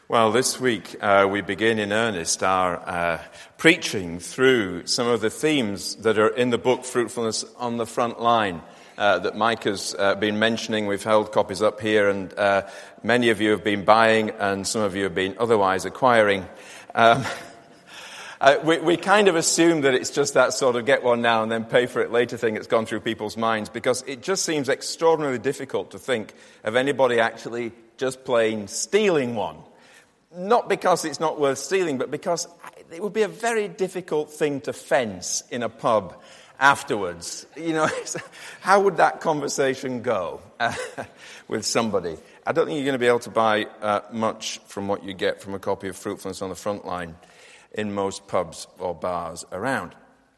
Well, this week we begin in earnest our preaching through some of the themes that are in the book Fruitfulness on the Front Line that Mike has been mentioning. We've held copies up here, and many of you have been buying, and some of you have been otherwise acquiring. We kind of assume that it's just that sort of get one now and then pay for it later thing that's gone through people's minds, because it just seems extraordinarily difficult to think of anybody actually just plain stealing one. Not because it's not worth stealing, but because it would be a very difficult thing to fence in a pub afterwards. You know, how would that conversation go with somebody? I don't think you're going to be able to buy much from what you get from a copy of Fruitfulness on the Front Line in most pubs or bars around.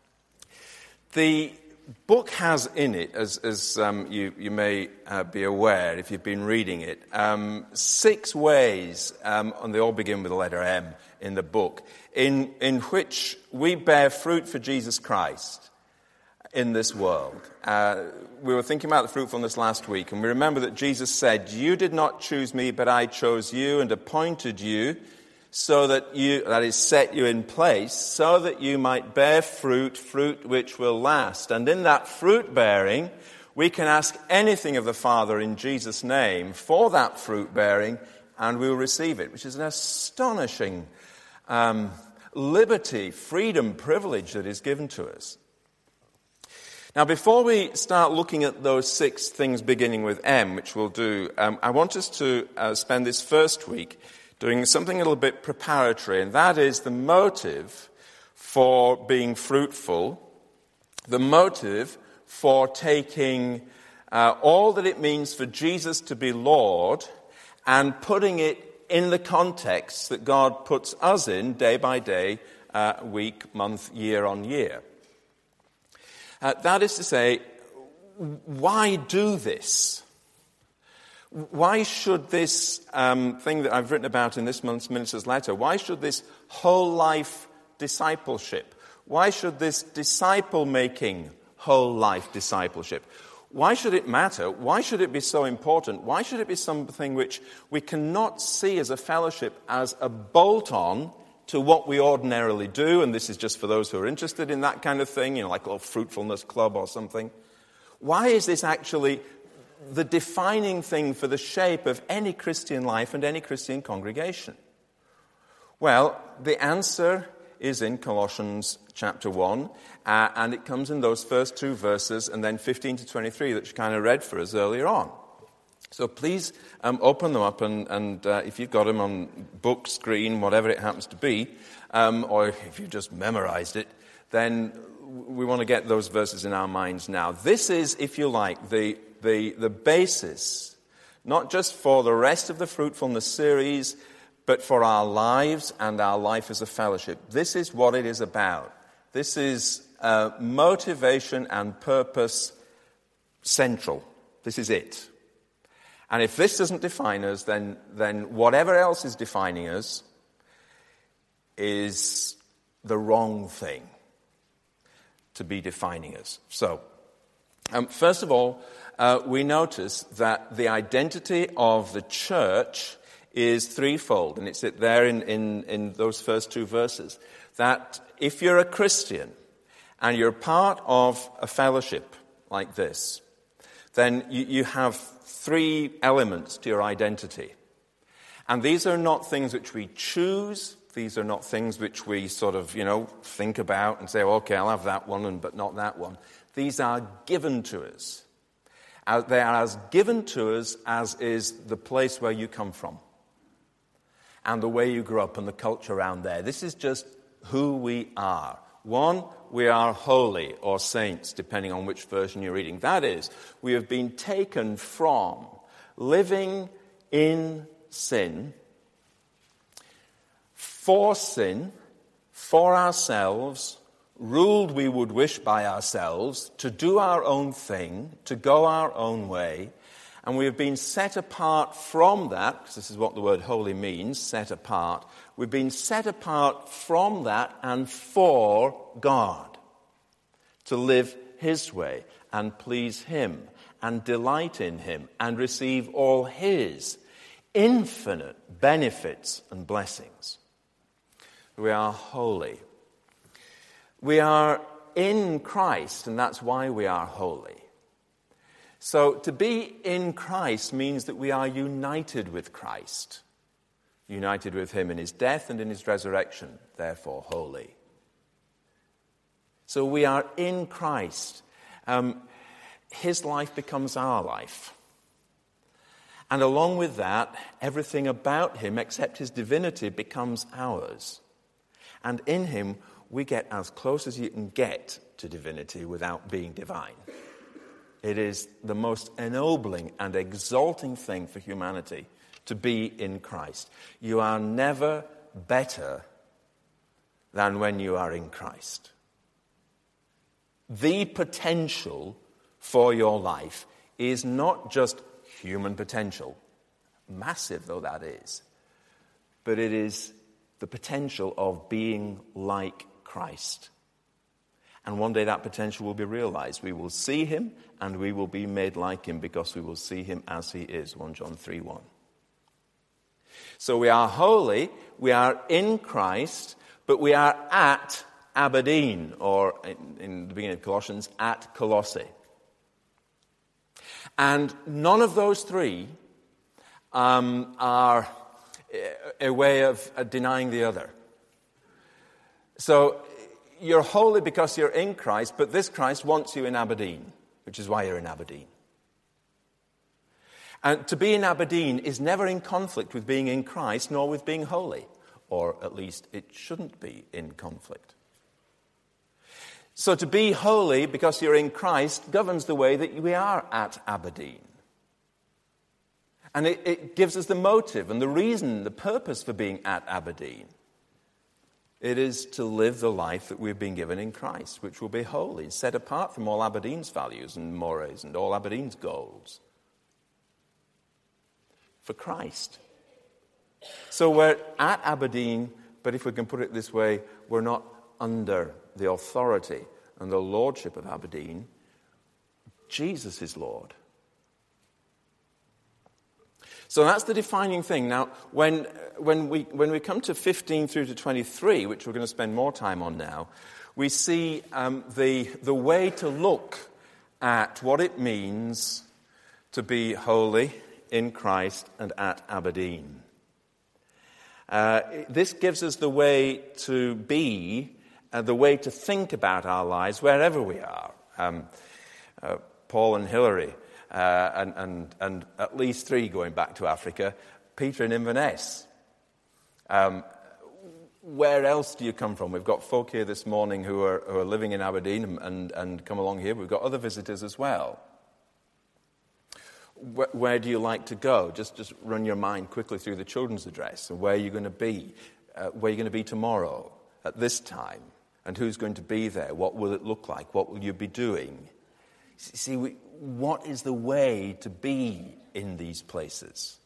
The book has in it, as you may be aware if you've been reading it, 6 ways, and they all begin with the letter M in the book, in which we bear fruit for Jesus Christ in this world. We were thinking about the fruitfulness last week, and we remember that Jesus said, "You did not choose me, but I chose you and appointed you, so that is, set you in place, so that you might bear fruit which will last. And in that fruit bearing, we can ask anything of the Father in Jesus' name for that fruit bearing, and we will receive it," which is an astonishing liberty, freedom, privilege that is given to us. Now, before we start looking at those 6 things beginning with M, which we'll do, I want us to spend this first week doing something a little bit preparatory, and that is the motive for being fruitful, the motive for taking all that it means for Jesus to be Lord and putting it in the context that God puts us in day by day, week, month, year on year. That is to say, why do this? Why should this thing that I've written about in this month's minister's letter, why should this whole life discipleship, why should this disciple-making whole life discipleship, why should it matter? Why should it be so important? Why should it be something which we cannot see as a fellowship as a bolt-on to what we ordinarily do? And this is just for those who are interested in that kind of thing, like a little fruitfulness club or something. Why is this actually the defining thing for the shape of any Christian life and any Christian congregation? Well, the answer is in Colossians chapter 1, and it comes in those first 2 verses, and then 15 to 23 that you kind of read for us earlier on. So please open them up, and if you've got them on book, screen, whatever it happens to be, or if you've just memorized it, then we want to get those verses in our minds now. This is, if you like, the basis, not just for the rest of the Fruitfulness series, but for our lives and our life as a fellowship. This is what it is about. This is motivation and purpose central. This is it. And if this doesn't define us, then whatever else is defining us is the wrong thing to be defining us. So, first of all, we notice that the identity of the church is threefold, and it's there in those first 2 verses. That if you're a Christian and you're part of a fellowship like this, then you have 3 elements to your identity. And these are not things which we choose. These are not things which we sort of, think about and say, okay, I'll have that one, but not that one. These are given to us. They are as given to us as is the place where you come from and the way you grew up and the culture around there. This is just who we are. 1, we are holy or saints, depending on which version you're reading. That is, we have been taken from living in sin, for ourselves, ruled we would wish by ourselves, to do our own thing, to go our own way, and we have been set apart from that, because this is what the word holy means, set apart. We've been set apart from that and for God, to live His way and please Him and delight in Him and receive all His infinite benefits and blessings. We are holy. We are in Christ, and that's why we are holy. So to be in Christ means that we are united with Christ, united with him in his death and in his resurrection, therefore holy. So we are in Christ. His life becomes our life. And along with that, everything about him, except his divinity, becomes ours. And in him, we get as close as you can get to divinity without being divine. It is the most ennobling and exalting thing for humanity to be in Christ. You are never better than when you are in Christ. The potential for your life is not just human potential, massive though that is, but it is the potential of being like Christ. And one day that potential will be realized. We will see him and we will be made like him because we will see him as he is, 1 John 3:1. So we are holy, we are in Christ, but we are at Aberdeen, or in the beginning of Colossians, at Colossae. And none of those three are a way of denying the other. So you're holy because you're in Christ, but this Christ wants you in Aberdeen, which is why you're in Aberdeen. And to be in Aberdeen is never in conflict with being in Christ, nor with being holy. Or at least it shouldn't be in conflict. So to be holy because you're in Christ governs the way that we are at Aberdeen. And it gives us the motive and the reason, the purpose for being at Aberdeen. It is to live the life that we've been given in Christ, which will be holy, set apart from all Aberdeen's values and mores and all Aberdeen's goals. For Christ. So we're at Aberdeen, but if we can put it this way, we're not under the authority and the lordship of Aberdeen. Jesus is Lord. So that's the defining thing. Now, when we come to 15 through to 23, which we're going to spend more time on now, we see the way to look at what it means to be holy in Christ and at Aberdeen. This gives us the way to be, the way to think about our lives wherever we are. Paul and Hilary, and at least three going back to Africa, Peter and Inverness. Where else do you come from? We've got folk here this morning who are living in Aberdeen and come along here. We've got other visitors as well. Where do you like to go? Just run your mind quickly through the children's address. And where are you going to be? Where are you going to be tomorrow at this time? And who's going to be there? What will it look like? What will you be doing? See, what is the way to be in these places?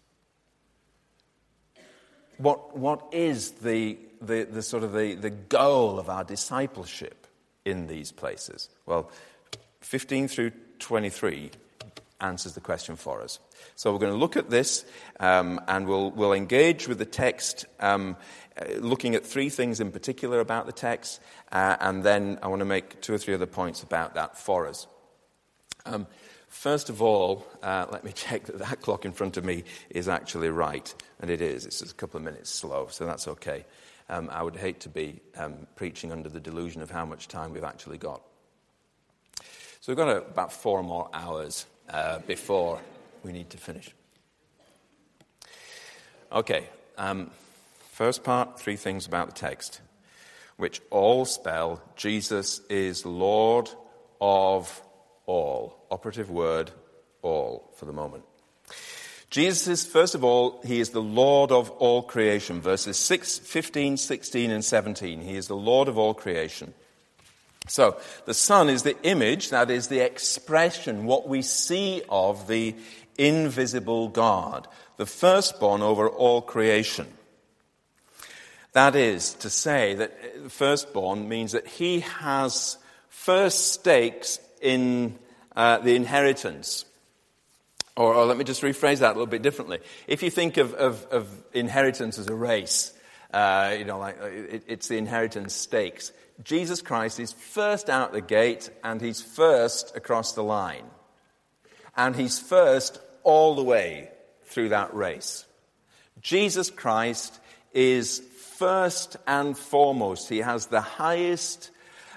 What is the sort of the goal of our discipleship in these places? Well, 15 through 23 answers the question for us. So we're going to look at this, and we'll engage with the text, looking at three things in particular about the text, and then I want to make two or three other points about that for us. First of all, let me check that clock in front of me is actually right, and it is. It's just a couple of minutes slow, so that's okay. I would hate to be preaching under the delusion of how much time we've actually got. So we've got about 4 more hours before we need to finish. Okay, first part, 3 things about the text, which all spell Jesus is Lord of all. Operative word, all, for the moment. Jesus is, first of all, he is the Lord of all creation. Verses 15, 16, and 17. He is the Lord of all creation. So, the Son is the image, that is the expression, what we see of the invisible God, the firstborn over all creation. That is to say that the firstborn means that he has first stakes in the inheritance Or let me just rephrase that a little bit differently. If you think of inheritance as a race, it's the inheritance stakes. Jesus Christ is first out the gate, and he's first across the line. And he's first all the way through that race. Jesus Christ is first and foremost. He has the highest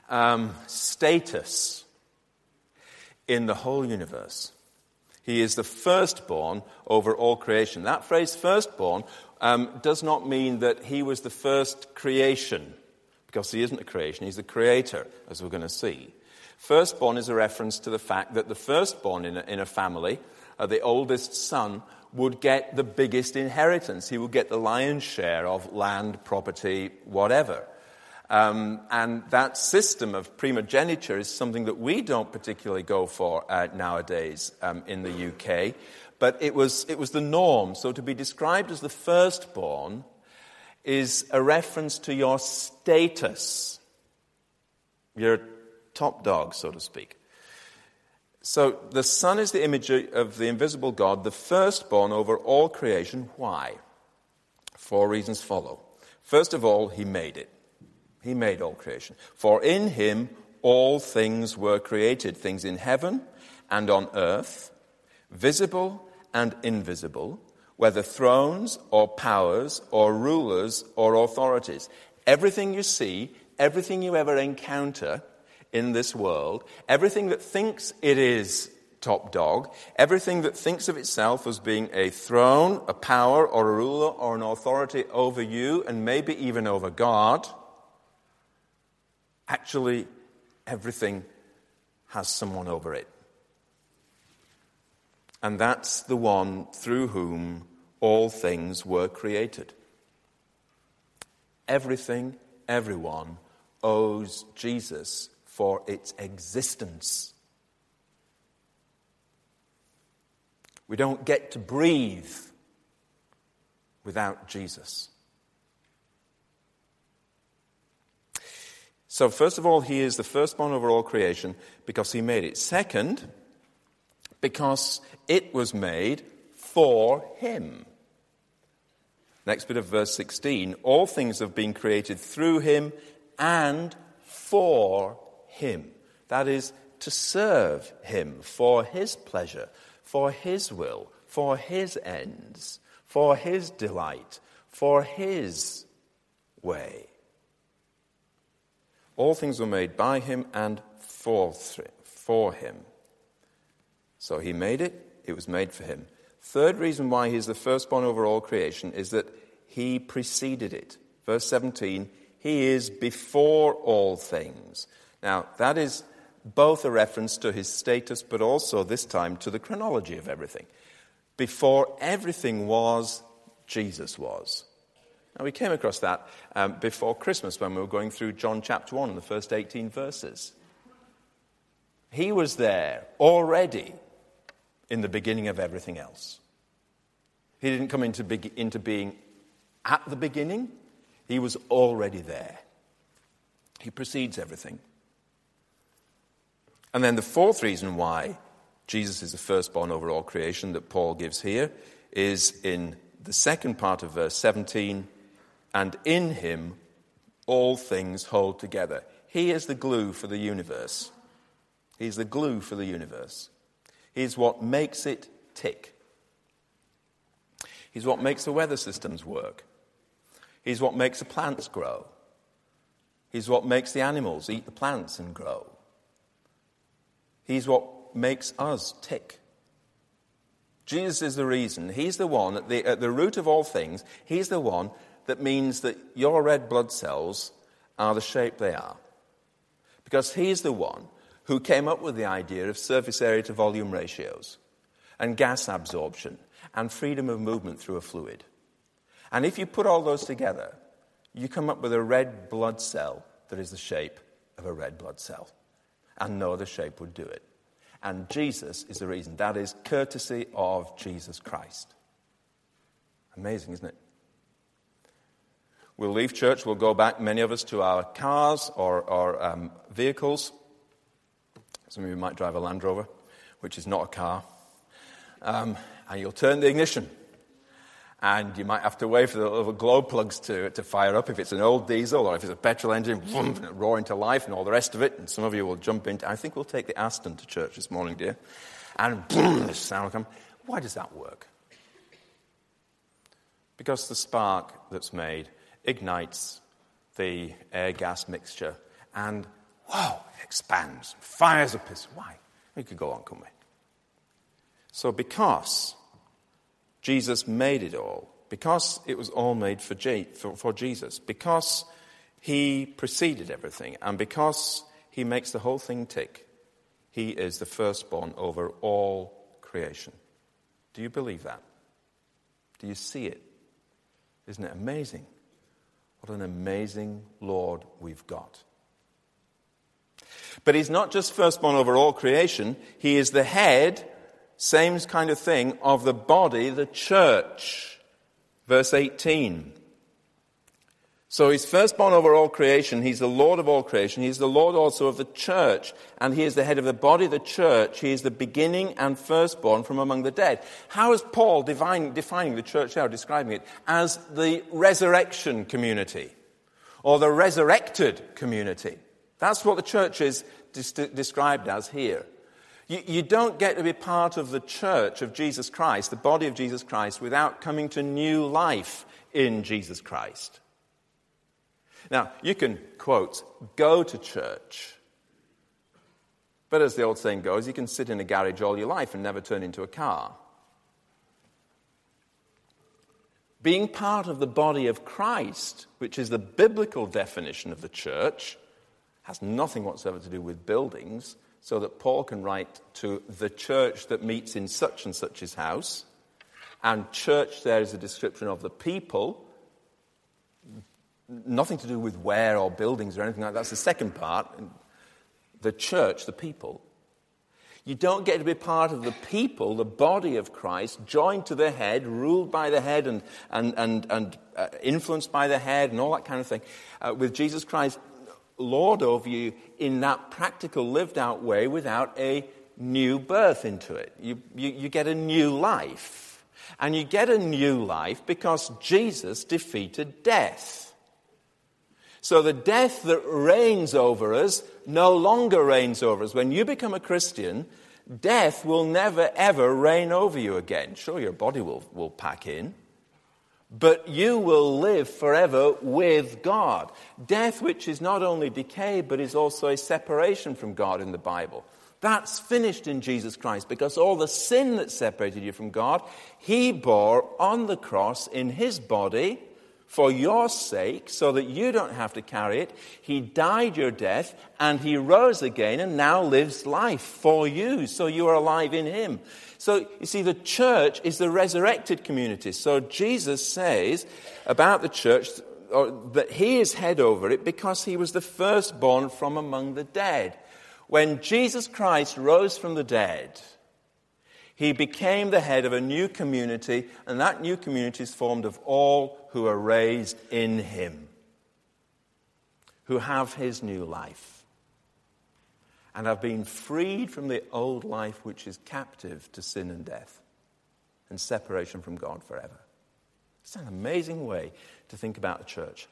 status in the whole universe. He is the firstborn over all creation. That phrase, firstborn, does not mean that he was the first creation, because he isn't a creation, he's the creator, as we're going to see. Firstborn is a reference to the fact that the firstborn in a family, the oldest son, would get the biggest inheritance. He would get the lion's share of land, property, whatever. And that system of primogeniture is something that we don't particularly go for nowadays in the UK. But it was the norm. So to be described as the firstborn is a reference to your status. You're top dog, so to speak. So the Son is the image of the invisible God, the firstborn over all creation. Why? 4 reasons follow. First of all, he made it. He made all creation. For in him all things were created, things in heaven and on earth, visible and invisible, whether thrones or powers or rulers or authorities. Everything you see, everything you ever encounter in this world, everything that thinks it is top dog, everything that thinks of itself as being a throne, a power, or a ruler, or an authority over you, and maybe even over God, actually, everything has someone over it. And that's the one through whom all things were created. Everything, everyone owes Jesus for its existence. We don't get to breathe without Jesus. So first of all, he is the firstborn over all creation because he made it. Second, because it was made for him. Next bit of verse 16. All things have been created through him and for him. That is, to serve him, for his pleasure, for his will, for his ends, for his delight, for his way. All things were made by him and for him. So he made it, it was made for him. Third reason why he is the firstborn over all creation is that he preceded it. Verse 17, he is before all things. Now, that is both a reference to his status, but also this time to the chronology of everything. Before everything was, Jesus was. Now, we came across that before Christmas when we were going through John chapter 1 and the first 18 verses. He was there already in the beginning of everything else. He didn't come into being at the beginning. He was already there. He precedes everything. And then the fourth reason why Jesus is the firstborn over all creation that Paul gives here is in the second part of verse 17, and in him all things hold together. He is the glue for the universe. He's the glue for the universe. He's what makes it tick. He's what makes the weather systems work. He's what makes the plants grow. He's what makes the animals eat the plants and grow. He's what makes us tick. Jesus is the reason. He's the one at the root of all things. He's the one that means that your red blood cells are the shape they are. Because he's the one who came up with the idea of surface area to volume ratios and gas absorption and freedom of movement through a fluid. And if you put all those together, you come up with a red blood cell that is the shape of a red blood cell. And no other shape would do it. And Jesus is the reason. That is courtesy of Jesus Christ. Amazing, isn't it? We'll leave church, we'll go back, many of us, to our cars or vehicles. Some of you might drive a Land Rover, which is not a car. and you'll turn the ignition. And you might have to wait for the little glow plugs to fire up if it's an old diesel, or if it's a petrol engine, vroom, and it roar into life and all the rest of it. And some of you will jump into, I think we'll take the Aston to church this morning, dear. And boom, the sound will come. Why does that work? Because the spark that's made ignites the air-gas mixture and, whoa, it expands, fires up. Why? We could go on, couldn't we? So because Jesus made it all, because it was all made for Jesus, because he preceded everything, and because he makes the whole thing tick, he is the firstborn over all creation. Do you believe that? Do you see it? Isn't it amazing? What an amazing Lord we've got. But he's not just firstborn over all creation. He is the head, same kind of thing, of the body, the church. Verse 18. So he's firstborn over all creation. He's the Lord of all creation. He's the Lord also of the church. And he is the head of the body, the church. He is the beginning and firstborn from among the dead. How is Paul defining the church now, describing it? As the resurrection community, or the resurrected community. That's what the church is described as here. You don't get to be part of the church of Jesus Christ, the body of Jesus Christ, without coming to new life in Jesus Christ. Now, you can, quote, go to church. But as the old saying goes, you can sit in a garage all your life and never turn into a car. Being part of the body of Christ, which is the biblical definition of the church, has nothing whatsoever to do with buildings, so that Paul can write to the church that meets in such and such's house, and church there is a description of the people, nothing to do with where or buildings or anything like that. That's the second part. The church, the people. You don't get to be part of the people, the body of Christ, joined to the head, ruled by the head and influenced by the head and all that kind of thing, with Jesus Christ Lord over you in that practical, lived out way without a new birth into it. You get a new life. And you get a new life because Jesus defeated death. So the death that reigns over us no longer reigns over us. When you become a Christian, death will never ever reign over you again. Sure, your body will pack in, but you will live forever with God. Death, which is not only decay, but is also a separation from God in the Bible. That's finished in Jesus Christ, because all the sin that separated you from God, he bore on the cross in his body for your sake, so that you don't have to carry it. He died your death, and he rose again, and now lives life for you, so you are alive in him. So, you see, the church is the resurrected community. So Jesus says about the church that he is head over it because he was the firstborn from among the dead. When Jesus Christ rose from the dead, he became the head of a new community, and that new community is formed of all who are raised in him, who have his new life, and have been freed from the old life which is captive to sin and death and separation from God forever. It's an amazing way to think about the church.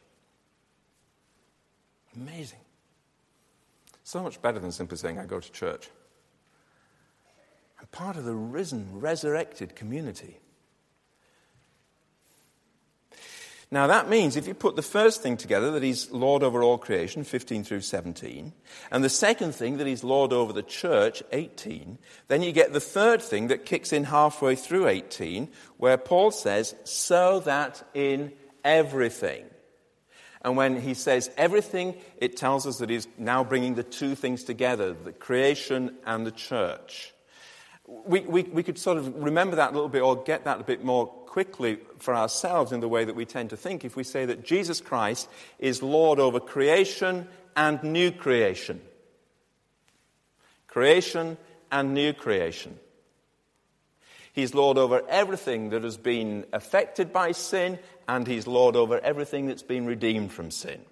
Amazing. So much better than simply saying, I go to church. I'm part of the risen, resurrected community. Now that means if you put the first thing together, that he's Lord over all creation, 15 through 17, and the second thing, that he's Lord over the church, 18, then you get the third thing that kicks in halfway through 18, where Paul says, so that in everything. And when he says everything, it tells us that he's now bringing the two things together, the creation and the church. We could sort of remember that a little bit, or get that a bit more quickly for ourselves in the way that we tend to think, if we say that Jesus Christ is Lord over creation and new creation. Creation and new creation. He's Lord over everything that has been affected by sin, and he's Lord over everything that's been redeemed from sin.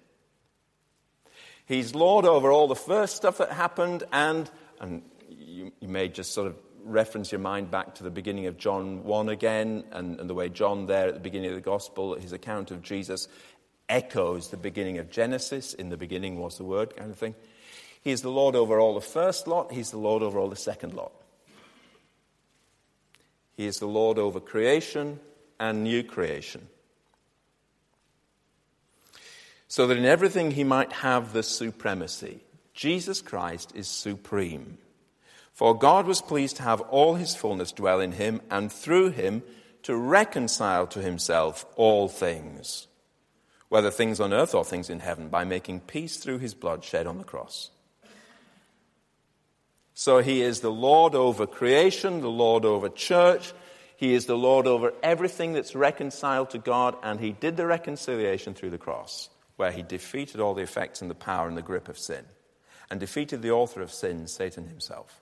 He's Lord over all the first stuff that happened, and you may just sort of reference your mind back to the beginning of John 1 again, and the way John there at the beginning of the Gospel, his account of Jesus, echoes the beginning of Genesis. In the beginning was the Word, kind of thing. He is the Lord over all the first lot. He's the Lord over all the second lot. He is the Lord over creation and new creation. So that in everything he might have the supremacy. Jesus Christ is supreme. For God was pleased to have all his fullness dwell in him, and through him to reconcile to himself all things, whether things on earth or things in heaven, by making peace through his blood shed on the cross. So he is the Lord over creation, the Lord over church. He is the Lord over everything that's reconciled to God, and he did the reconciliation through the cross, where he defeated all the effects and the power and the grip of sin, and defeated the author of sin, Satan himself.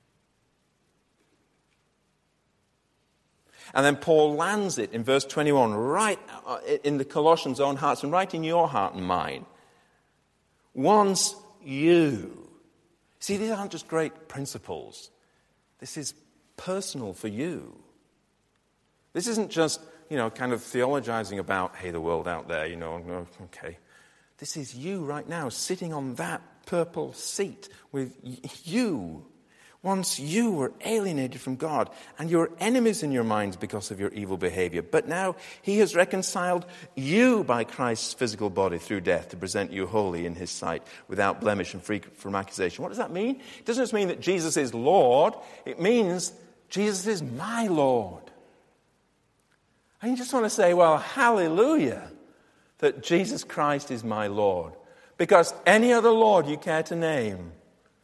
And then Paul lands it in verse 21, right in the Colossians' own hearts, and right in your heart and mine. Once you. See, these aren't just great principles. This is personal for you. This isn't just, kind of theologizing about, hey, the world out there, okay. This is you right now, sitting on that purple seat with you. Once you were alienated from God, and you were enemies in your minds because of your evil behavior. But now he has reconciled you by Christ's physical body through death to present you holy in his sight, without blemish and free from accusation. What does that mean? It doesn't just mean that Jesus is Lord. It means Jesus is my Lord. And you just want to say, well, hallelujah, that Jesus Christ is my Lord. Because any other Lord you care to name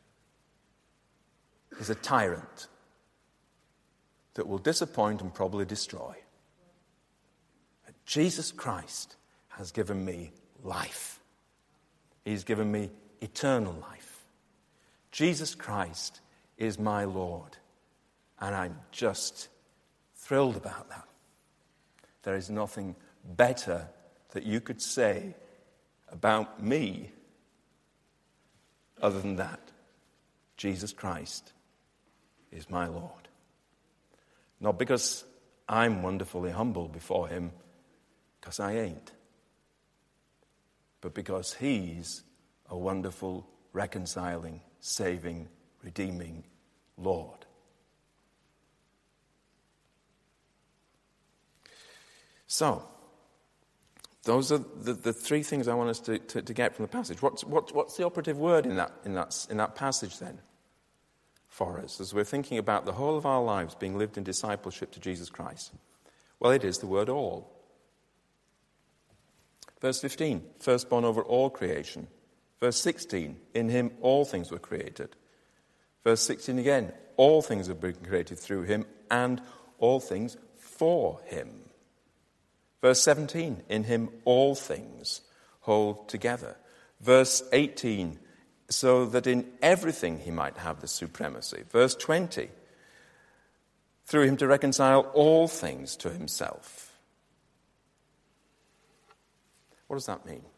is a tyrant that will disappoint and probably destroy. But Jesus Christ has given me life. He's given me eternal life. Jesus Christ is my Lord. And I'm just thrilled about that. There is nothing better that you could say about me other than that. Jesus Christ is my Lord. Not because I'm wonderfully humble before him, because I ain't, but because he's a wonderful, reconciling, saving, redeeming Lord. So, those are the three things I want us to get from the passage. What's the operative word in that passage then for us, as we're thinking about the whole of our lives being lived in discipleship to Jesus Christ? Well, it is the word all. Verse 15, firstborn over all creation. Verse 16, in him all things were created. Verse 16 again, all things have been created through him, and all things for him. Verse 17, in him all things hold together. Verse 18, so that in everything he might have the supremacy. Verse 20, through him to reconcile all things to himself. What does that mean?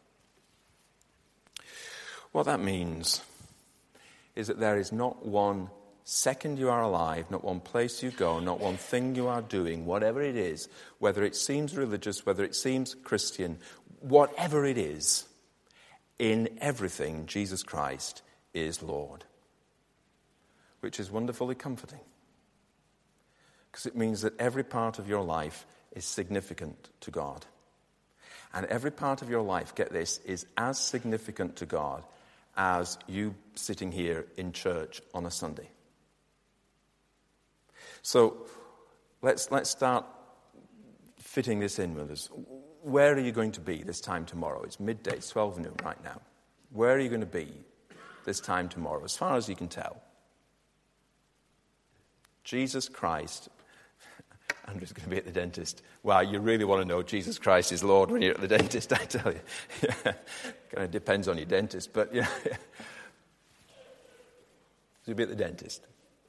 What that means is that there is not one second you are alive, not one place you go, not one thing you are doing, whatever it is, whether it seems religious, whether it seems Christian, whatever it is, in everything Jesus Christ is Lord. Which is wonderfully comforting. Because it means that every part of your life is significant to God. And every part of your life, get this, is as significant to God as you sitting here in church on a Sunday. So let's start fitting this in with us. Where are you going to be this time tomorrow? It's midday, it's 12 noon right now. Where are you going to be this time tomorrow, as far as you can tell? Jesus Christ. Andrew's going to be at the dentist. Wow, you really want to know Jesus Christ is Lord when you're at the dentist, I tell you. Yeah. Kind of depends on your dentist, but yeah. You'll be at the dentist.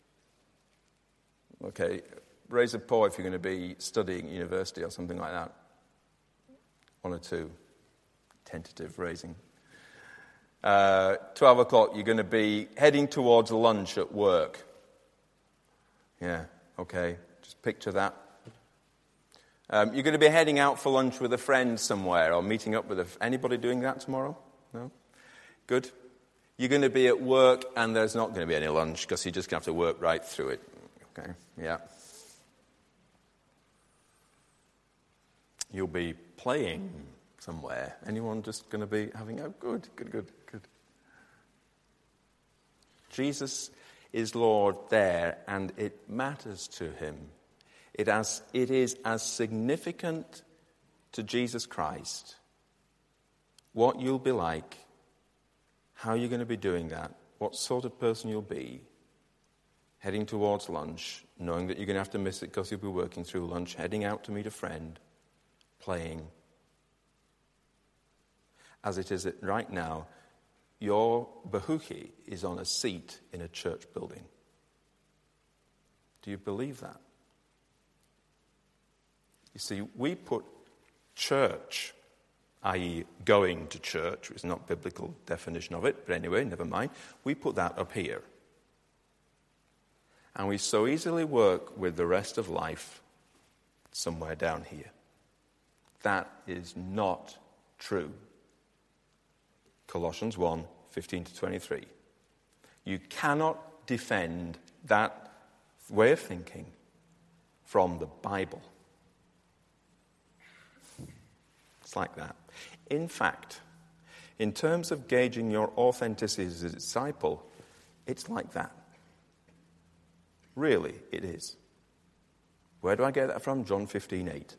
Okay, raise a paw if you're going to be studying at university or something like that. 1 or 2. Tentative raising. 12 o'clock, you're going to be heading towards lunch at work. Yeah, okay. Just picture that. You're going to be heading out for lunch with a friend somewhere or meeting up with anybody doing that tomorrow? No? Good. You're going to be at work and there's not going to be any lunch because you're just going to have to work right through it. Okay, yeah. You'll be playing somewhere. Anyone just going to be having, good. Jesus is Lord there, and it matters to him. It is as significant to Jesus Christ what you'll be like, how you're going to be doing that, what sort of person you'll be, heading towards lunch, knowing that you're going to have to miss it because you'll be working through lunch, heading out to meet a friend, playing. As it is right now, your Behuki is on a seat in a church building. Do you believe that? You see, we put church, i.e. going to church, which is not biblical definition of it, but anyway, never mind. We put that up here. And we so easily work with the rest of life somewhere down here. That is not true. Colossians 1, 15 to 23. You cannot defend that way of thinking from the Bible. It's like that. In fact, in terms of gauging your authenticity as a disciple, it's like that. Really, it is. Where do I get that from? John 15:8.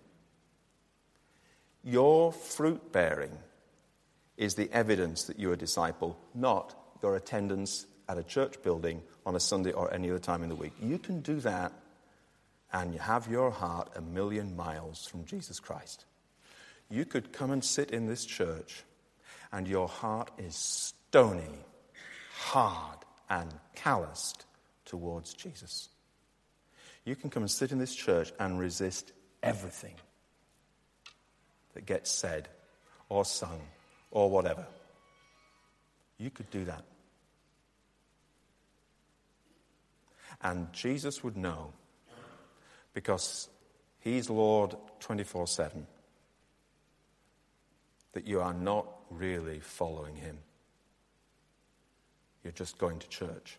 Your fruit bearing is the evidence that you're a disciple, not your attendance at a church building on a Sunday or any other time in the week. You can do that and you have your heart a million miles from Jesus Christ. You could come and sit in this church and your heart is stony, hard, and calloused towards Jesus. You can come and sit in this church and resist everything that gets said or sung or whatever. You could do that. And Jesus would know, because he's Lord 24/7, that you are not really following him. You're just going to church.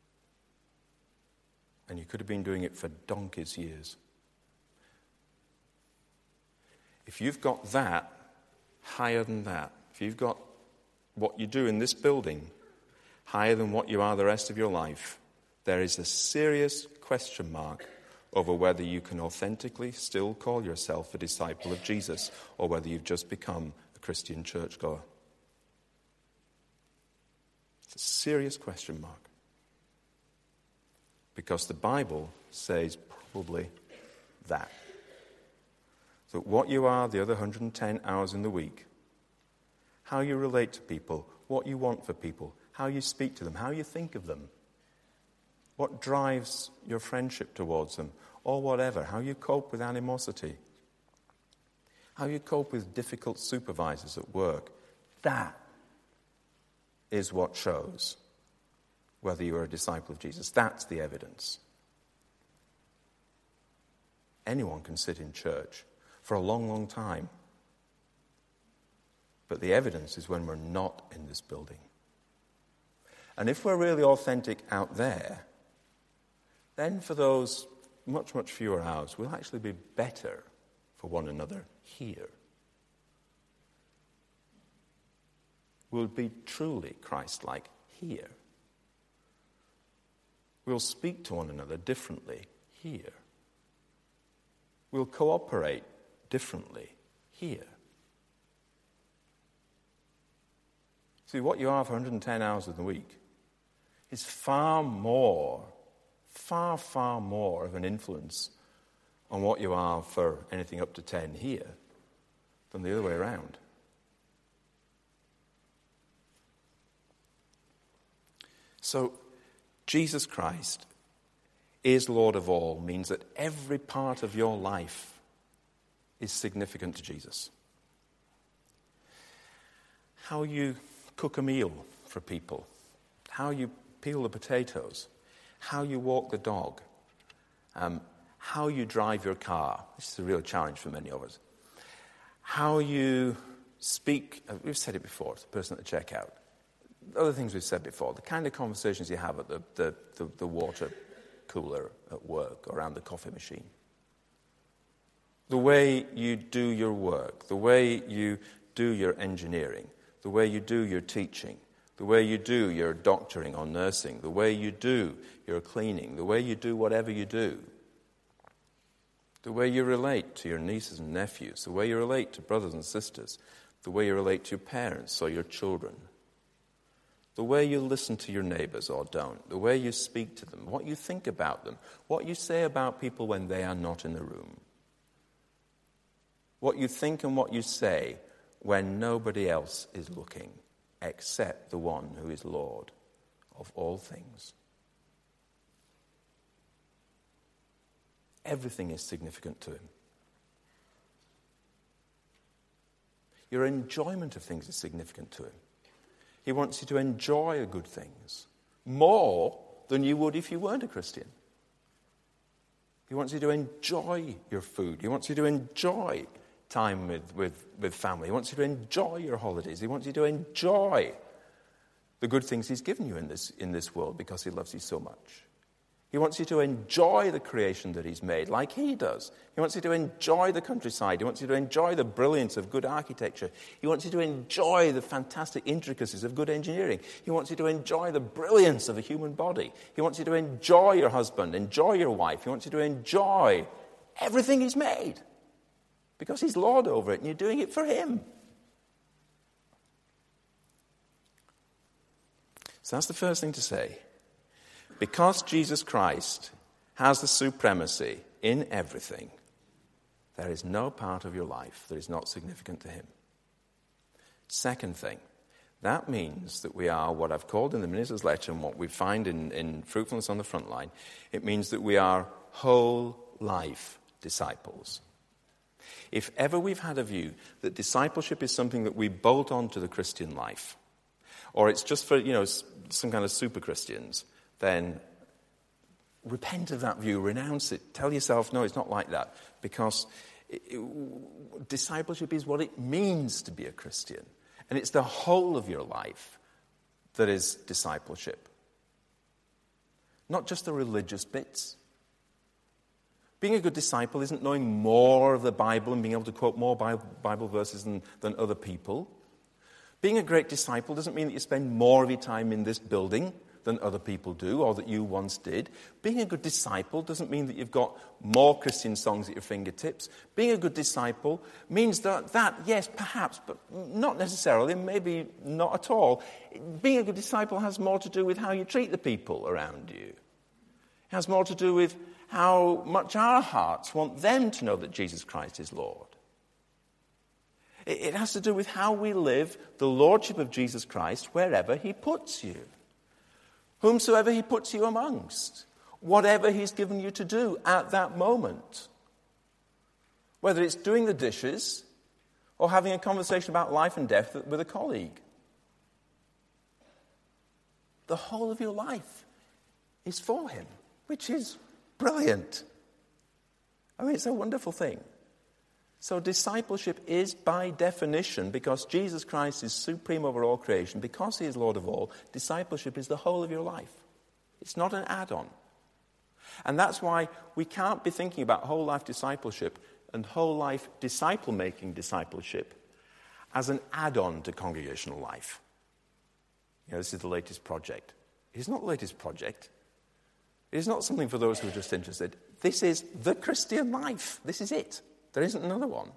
And you could have been doing it for donkey's years. If you've got that higher than that, if you've got what you do in this building higher than what you are the rest of your life, there is a serious question mark over whether you can authentically still call yourself a disciple of Jesus or whether you've just become a Christian churchgoer. It's a serious question mark. Because the Bible says probably that. So what you are the other 110 hours in the week, how you relate to people, what you want for people, how you speak to them, how you think of them, what drives your friendship towards them, or whatever, how you cope with animosity, how you cope with difficult supervisors at work, that is what shows whether you are a disciple of Jesus. That's the evidence. Anyone can sit in church for a long, long time. But the evidence is when we're not in this building. And if we're really authentic out there, then for those much, much fewer hours, we'll actually be better for one another here. We'll be truly Christ-like here. We'll speak to one another differently here. We'll cooperate differently here. See, what you are for 110 hours of the week is far, far more of an influence on what you are for anything up to 10 here than the other way around. So, Jesus Christ is Lord of all means that every part of your life is significant to Jesus. How you cook a meal for people, how you peel the potatoes, how you walk the dog, how you drive your car. This is a real challenge for many of us. How you speak, we've said it before, to the person at the checkout. Other things we've said before, the kind of conversations you have at the water cooler at work or around the coffee machine. The way you do your work, the way you do your engineering, the way you do your teaching, the way you do your doctoring or nursing, the way you do your cleaning, the way you do whatever you do, the way you relate to your nieces and nephews, the way you relate to brothers and sisters, the way you relate to your parents or your children, the way you listen to your neighbors or don't, the way you speak to them, what you think about them, what you say about people when they are not in the room, what you think and what you say when nobody else is looking except the one who is Lord of all things. Everything is significant to him. Your enjoyment of things is significant to him. He wants you to enjoy the good things more than you would if you weren't a Christian. He wants you to enjoy your food. He wants you to enjoy time with family. He wants you to enjoy your holidays. He wants you to enjoy the good things he's given you in this world because he loves you so much. He wants you to enjoy the creation that he's made like he does. He wants you to enjoy the countryside. He wants you to enjoy the brilliance of good architecture. He wants you to enjoy the fantastic intricacies of good engineering. He wants you to enjoy the brilliance of the human body. He wants you to enjoy your husband, enjoy your wife. He wants you to enjoy everything he's made because he's Lord over it and you're doing it for him. So that's the first thing to say. Because Jesus Christ has the supremacy in everything, there is no part of your life that is not significant to him. Second thing, that means that we are what I've called in the minister's letter and what we find in Fruitfulness on the Front Line, it means that we are whole life disciples. If ever we've had a view that discipleship is something that we bolt onto the Christian life, or it's just for, some kind of super Christians, then repent of that view, renounce it, tell yourself, no, it's not like that. Because discipleship is what it means to be a Christian. And it's the whole of your life that is discipleship. Not just the religious bits. Being a good disciple isn't knowing more of the Bible and being able to quote more Bible verses than other people. Being a great disciple doesn't mean that you spend more of your time in this building than other people do, or that you once did. Being a good disciple doesn't mean that you've got more Christian songs at your fingertips. Being a good disciple means that yes, perhaps, but not necessarily, maybe not at all. Being a good disciple has more to do with how you treat the people around you. It has more to do with how much our hearts want them to know that Jesus Christ is Lord. It has to do with how we live the lordship of Jesus Christ wherever he puts you. Whomsoever he puts you amongst, whatever he's given you to do at that moment. Whether it's doing the dishes or having a conversation about life and death with a colleague. The whole of your life is for him, which is brilliant. I mean, it's a wonderful thing. So discipleship is by definition, because Jesus Christ is supreme over all creation, because he is Lord of all, discipleship is the whole of your life. It's not an add-on. And that's why we can't be thinking about whole life discipleship and whole life disciple-making discipleship as an add-on to congregational life. This is the latest project. It is not the latest project. It is not something for those who are just interested. This is the Christian life. This is it. There isn't another one.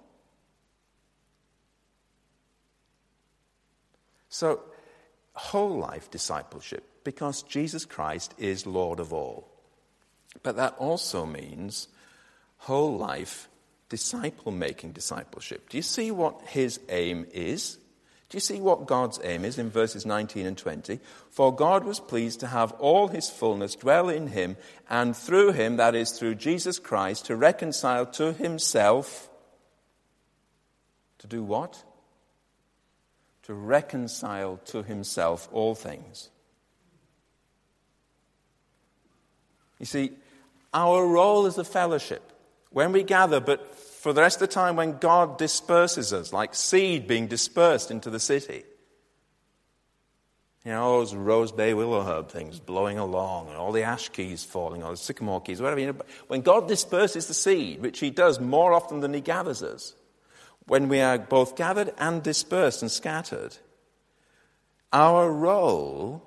So, whole life discipleship, because Jesus Christ is Lord of all. But that also means whole life disciple-making discipleship. Do you see what his aim is? Do you see what God's aim is in verses 19 and 20? For God was pleased to have all his fullness dwell in him, and through him, that is, through Jesus Christ, to reconcile to himself. To do what? To reconcile to himself all things. You see, Our role is a fellowship. When we gather, but for the rest of the time when God disperses us, like seed being dispersed into the city. You know, those rose bay willow herb things blowing along, and all the ash keys falling, or the sycamore keys, whatever. You know, when God disperses the seed, which he does more often than he gathers us, when we are both gathered and dispersed and scattered, our role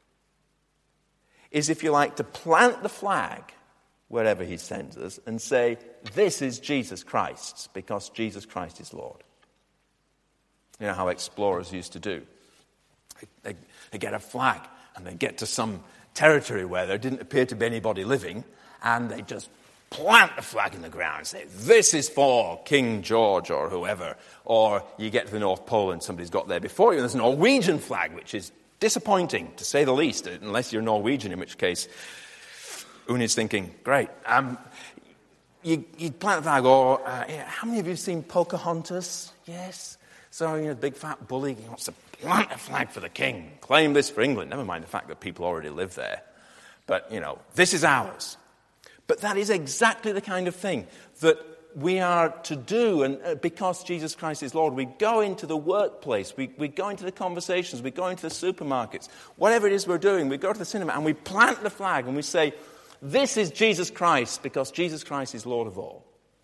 is, if you like, to plant the flag wherever he sends us and say, this is Jesus Christ's, because Jesus Christ is Lord. You know how explorers used to do. They get a flag and they get to some territory where there didn't appear to be anybody living, and they just plant the flag in the ground and say, this is for King George or whoever. Or you get to the North Pole and somebody's got there before you, and there's a Norwegian flag, which is disappointing, to say the least, unless you're Norwegian, in which case Uni's thinking, great. You plant the flag, or how many of you have seen Pocahontas? Yes. So, you know, the big fat bully, he wants to plant a flag for the king, claim this for England. Never mind the fact that people already live there. But, you know, this is ours. But that is exactly the kind of thing that we are to do, and because Jesus Christ is Lord, we go into the workplace, we go into the conversations, we go into the supermarkets, whatever it is we're doing, we go to the cinema and we plant the flag and we say, this is Jesus Christ, because Jesus Christ is Lord of all.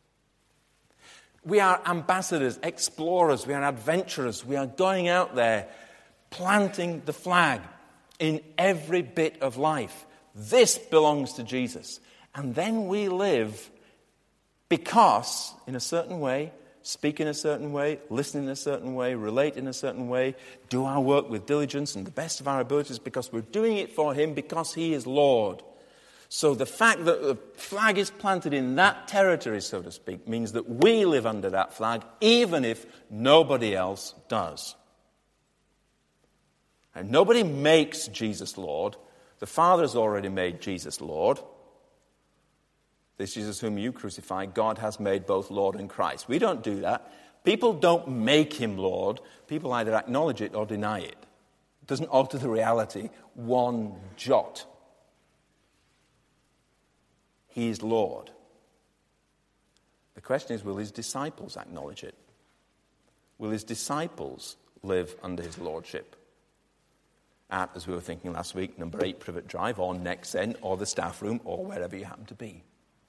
We are ambassadors, explorers, we are adventurers, we are going out there planting the flag in every bit of life. This belongs to Jesus. And then we live because, in a certain way, speak in a certain way, listen in a certain way, relate in a certain way, do our work with diligence and the best of our abilities, because we're doing it for him, because he is Lord. So the fact that the flag is planted in that territory, so to speak, means that we live under that flag, even if nobody else does. And nobody makes Jesus Lord. The Father has already made Jesus Lord. This Jesus whom you crucified, God has made both Lord and Christ. We don't do that. People don't make him Lord. People either acknowledge it or deny it. It doesn't alter the reality one jot. He is Lord. The question is, will his disciples acknowledge it? Will his disciples live under his lordship? At, as we were thinking last week, number 8 Privet Drive, or Next End, or the staff room, or wherever you happen to be.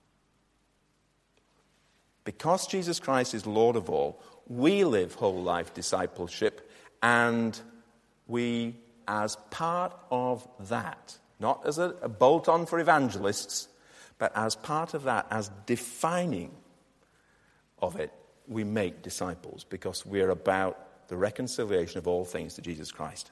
Because Jesus Christ is Lord of all, we live whole life discipleship, and we, as part of that, not as a bolt-on for evangelists, but as part of that, as defining of it, we make disciples, because we're about the reconciliation of all things to Jesus Christ.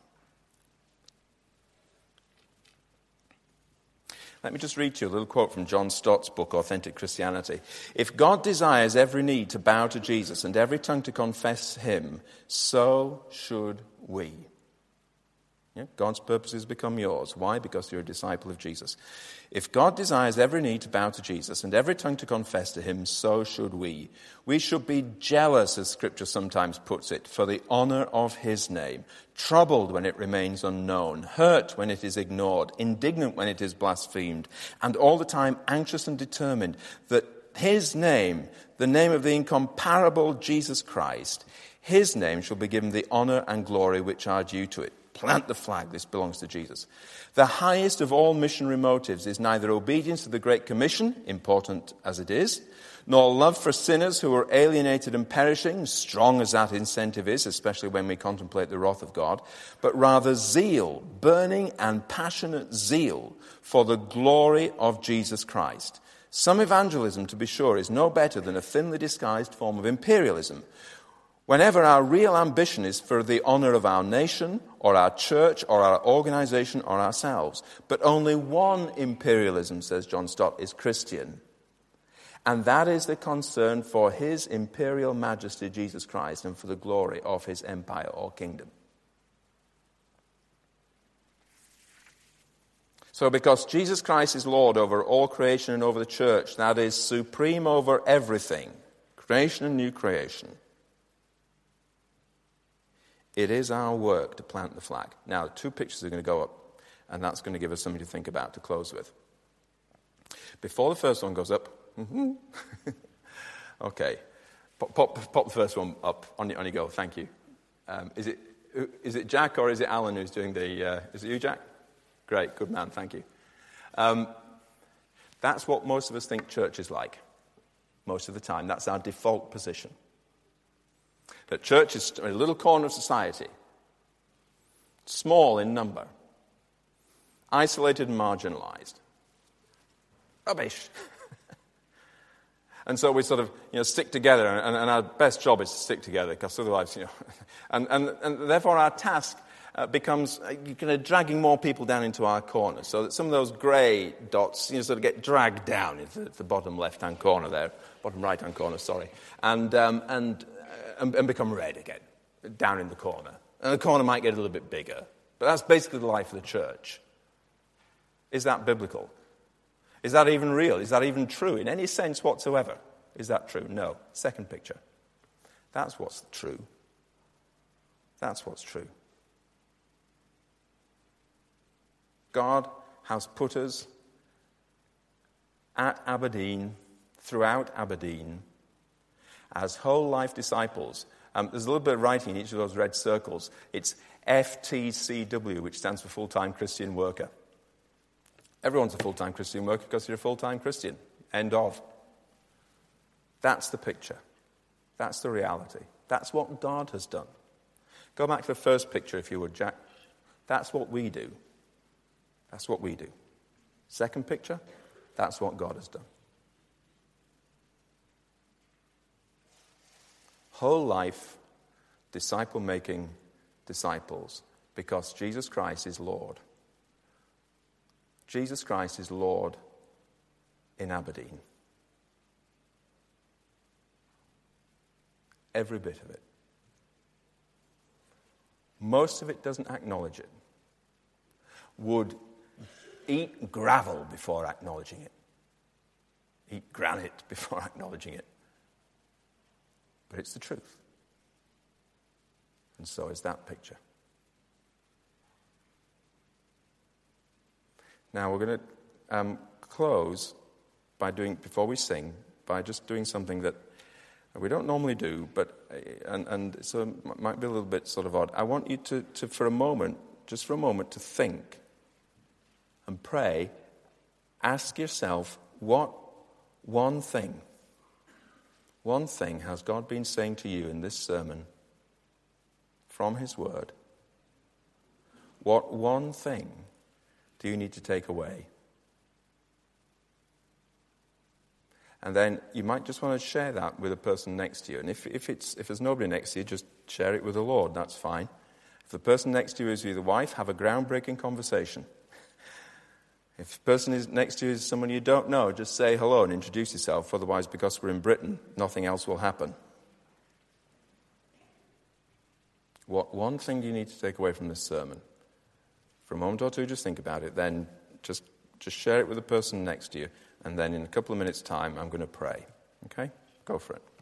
Let me just read to you a little quote from John Stott's book, Authentic Christianity. If God desires every knee to bow to Jesus and every tongue to confess him, so should we. Yeah? God's purposes become yours. Why? Because you're a disciple of Jesus. If God desires every knee to bow to Jesus and every tongue to confess to him, so should we. We should be jealous, as Scripture sometimes puts it, for the honor of his name, troubled when it remains unknown, hurt when it is ignored, indignant when it is blasphemed, and all the time anxious and determined that his name, the name of the incomparable Jesus Christ, his name shall be given the honor and glory which are due to it. Plant the flag, this belongs to Jesus. The highest of all missionary motives is neither obedience to the Great Commission, important as it is, nor love for sinners who are alienated and perishing, strong as that incentive is, especially when we contemplate the wrath of God, but rather zeal, burning and passionate zeal for the glory of Jesus Christ. Some evangelism, to be sure, is no better than a thinly disguised form of imperialism. Whenever our real ambition is for the honor of our nation, or our church, or our organization, or ourselves. But only one imperialism, says John Stott, is Christian. And that is the concern for his imperial majesty, Jesus Christ, and for the glory of his empire or kingdom. So because Jesus Christ is Lord over all creation and over the church, that is supreme over everything, creation and new creation, it is our work to plant the flag. Now, 2 pictures are going to go up, and that's going to give us something to think about to close with. Before the first one goes up, okay, pop the first one up on your go. Thank you. Is it Jack or is it Alan who's doing the? Is it you, Jack? Great, good man. Thank you. That's what most of us think church is like. Most of the time, that's our default position. That church is a little corner of society, small in number, isolated and marginalized. Rubbish. And so we sort of, stick together, and our best job is to stick together, because otherwise, and therefore our task becomes kind of dragging more people down into our corner, so that some of those grey dots, sort of get dragged down into the bottom left-hand corner there, bottom right-hand corner, sorry, and become red again, down in the corner. And the corner might get a little bit bigger, but that's basically the life of the church. Is that biblical? Is that even real? Is that even true in any sense whatsoever? Is that true? No. Second picture. That's what's true. That's what's true. God has put us at Aberdeen, throughout Aberdeen, as whole life disciples. There's a little bit of writing in each of those red circles. It's FTCW, which stands for full-time Christian worker. Everyone's a full-time Christian worker because you're a full-time Christian. End of. That's the picture. That's the reality. That's what God has done. Go back to the first picture, if you would, Jack. That's what we do. That's what we do. Second picture, that's what God has done. Whole life, disciple-making disciples, because Jesus Christ is Lord. Jesus Christ is Lord in Aberdeen. Every bit of it. Most of it doesn't acknowledge it. Would eat gravel before acknowledging it. Eat granite before acknowledging it. But it's the truth. And so is that picture. Now we're going to close by before we sing, by just doing something that we don't normally do, but and so it might be a little bit sort of odd. I want you to for a moment, just for a moment, to think and pray. Ask yourself, what one thing has God been saying to you in this sermon from His Word? What one thing do you need to take away? And then you might just want to share that with a person next to you. And if there's nobody next to you, just share it with the Lord. That's fine. If the person next to you is your wife, have a groundbreaking conversation. If the person is next to you is someone you don't know, just say hello and introduce yourself. Otherwise, because we're in Britain, nothing else will happen. What one thing do you need to take away from this sermon? For a moment or two, just think about it. Then just share it with the person next to you. And then in a couple of minutes' time, I'm going to pray. Okay? Go for it.